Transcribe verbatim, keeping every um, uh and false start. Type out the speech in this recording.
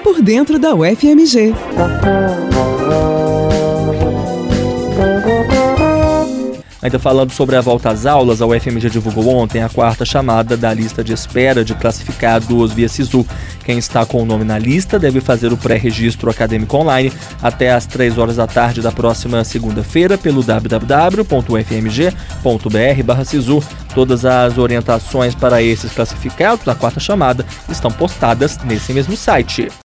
por dentro da U F M G. Ainda falando sobre a volta às aulas, a U F M G divulgou ontem a quarta chamada da lista de espera de classificados via SISU. Quem está com o nome na lista deve fazer o pré-registro acadêmico online até às três horas da tarde da próxima segunda-feira pelo w w w ponto u f m g ponto b r barra sisu. Todas as orientações para esses classificados da quarta chamada estão postadas nesse mesmo site.